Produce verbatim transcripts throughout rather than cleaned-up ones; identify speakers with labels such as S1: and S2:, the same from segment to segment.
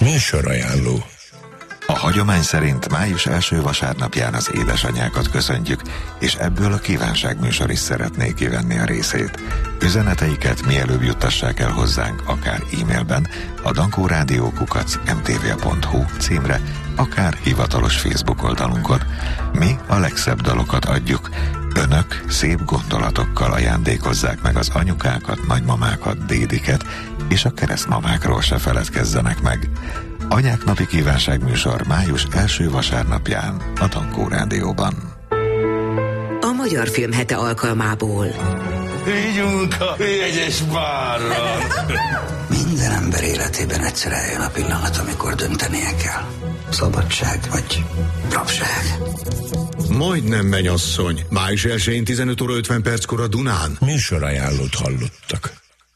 S1: Műsorajánló.
S2: A hagyomány szerint május első vasárnapján az édesanyákat köszöntjük, és ebből a kívánságműsor is szeretné kivenni a részét. Üzeneteiket mielőbb juttassák el hozzánk, akár e-mailben, a dankórádió kukac em té vé pont hu címre, akár hivatalos Facebook oldalunkon. Mi a legszebb dalokat adjuk. Önök szép gondolatokkal ajándékozzák meg az anyukákat, nagymamákat, dédiket, és a keresztmamákról se feledkezzenek meg. Anyák napi kívánságműsor május első vasárnapján a Dankó Rádióban.
S3: A Magyar Filmhete alkalmából.
S4: Vigyünk a jegyes bárra!
S5: Minden ember életében egyszer eljön a pillanat, amikor döntenie kell. Szabadság vagy rabság.
S6: Majdnem mennyasszony. május elsején tizenöt óra ötven perckor a Dunán.
S1: Műsorajánlót hallottak.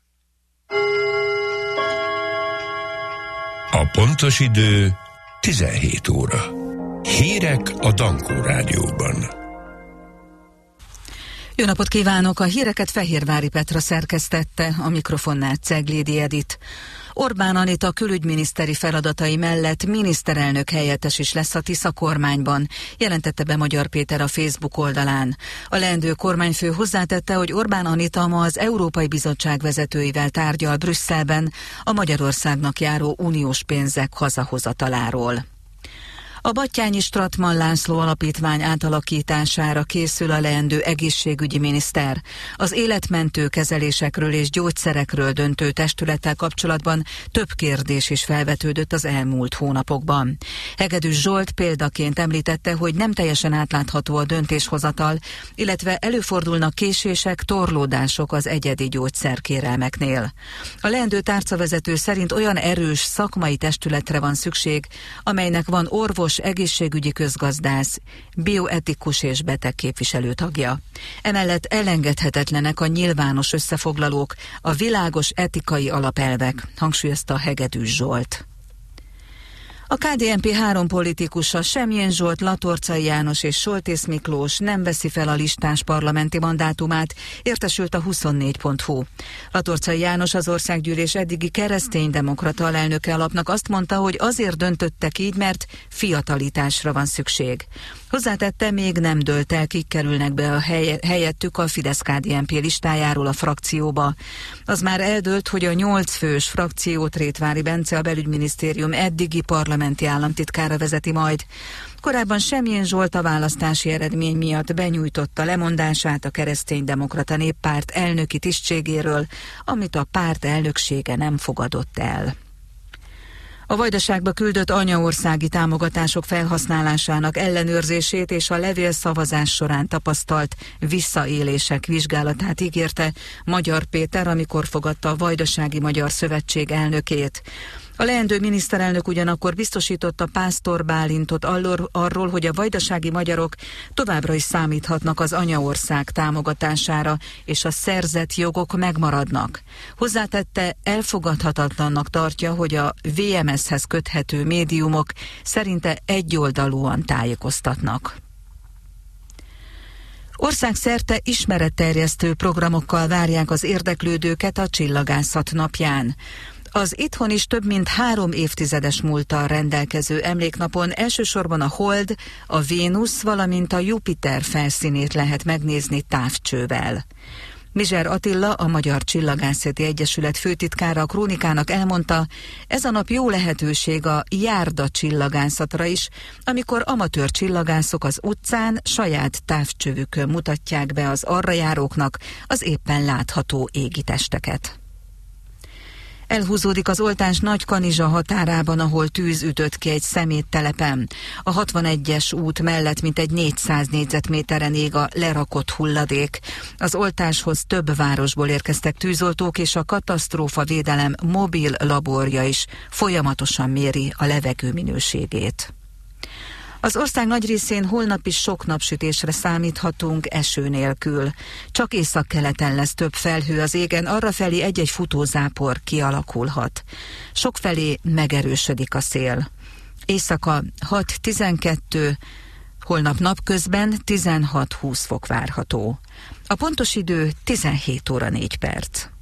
S1: A pontos idő tizenhét óra. Hírek a Dankó Rádióban.
S7: Jó napot kívánok! A híreket Fehérvári Petra szerkesztette, a mikrofonnál Ceglédi Edit. Orbán Anita külügyminiszteri feladatai mellett miniszterelnök helyettes is lesz a Tisza kormányban, jelentette be Magyar Péter a Facebook oldalán. A leendő kormányfő hozzátette, hogy Orbán Anita ma az Európai Bizottság vezetőivel tárgyal Brüsszelben a Magyarországnak járó uniós pénzek hazahozataláról. A Batthyányi Strattmann László Alapítvány átalakítására készül a leendő egészségügyi miniszter. Az életmentő kezelésekről és gyógyszerekről döntő testülettel kapcsolatban több kérdés is felvetődött az elmúlt hónapokban. Hegedűs Zsolt példaként említette, hogy nem teljesen átlátható a döntéshozatal, illetve előfordulnak késések, torlódások az egyedi gyógyszerkérelmeknél. A leendő tárcavezető szerint olyan erős szakmai testületre van szükség, amelynek van orvos, egészségügyi közgazdász, bioetikus és betegképviselő tagja. Emellett elengedhetetlenek a nyilvános összefoglalók, a világos etikai alapelvek, hangsúlyozta Hegedűs Zsolt. A ká dé en pé három politikusa, Semjén Zsolt, Latorcai János és Soltész Miklós nem veszi fel a listás parlamenti mandátumát, értesült a huszonnégy pont hu. Latorcai János, az országgyűlés eddigi kereszténydemokrata alelnöke alapnak azt mondta, hogy azért döntöttek így, mert fiatalításra van szükség. Hozzátette, még nem dőlt el, kik kerülnek be a hely, helyettük a Fidesz-ká dé en pé listájáról a frakcióba. Az már eldőlt, hogy a nyolc fős frakciót Rétvári Bence, a belügyminisztérium eddigi parlamenti államtitkára vezeti majd. Korábban Semjén Zsolt a választási eredmény miatt benyújtotta lemondását a Kereszténydemokrata Néppárt elnöki tisztségéről, amit a párt elnöksége nem fogadott el. A Vajdaságba küldött anyaországi támogatások felhasználásának ellenőrzését és a levélszavazás során tapasztalt visszaélések vizsgálatát ígérte Magyar Péter, amikor fogadta a Vajdasági Magyar Szövetség elnökét. A leendő miniszterelnök ugyanakkor biztosította Pásztor Bálintot arról, hogy a vajdasági magyarok továbbra is számíthatnak az anyaország támogatására, és a szerzett jogok megmaradnak. Hozzátette, elfogadhatatlannak tartja, hogy a vé em es-hez köthető médiumok szerinte egyoldalúan tájékoztatnak. Országszerte ismeretterjesztő programokkal várják az érdeklődőket a Csillagászat napján. Az itthon is több mint három évtizedes múlttal rendelkező emléknapon elsősorban a Hold, a Vénusz, valamint a Jupiter felszínét lehet megnézni távcsővel. Mizser Attila, a Magyar Csillagászati Egyesület főtitkára a Krónikának elmondta, ez a nap jó lehetőség a járda csillagászatra is, amikor amatőr csillagászok az utcán saját távcsövükön mutatják be az arrajáróknak az éppen látható égitesteket. Elhúzódik az oltás Nagykanizsa határában, ahol tűz ütött ki egy szeméttelepen. A hatvanegyes út mellett mintegy négyszáz négyzetméteren ég a lerakott hulladék. Az oltáshoz több városból érkeztek tűzoltók, és a katasztrófavédelem mobil laborja is folyamatosan méri a levegő minőségét. Az ország nagy részén holnap is sok napsütésre számíthatunk, eső nélkül. Csak északkeleten lesz több felhő az égen, arrafelé egy-egy futózápor kialakulhat. Sokfelé megerősödik a szél. Éjszaka hat tizenkettő, holnap napközben tizenhat húsz fok várható. A pontos idő tizenhét óra négy perc.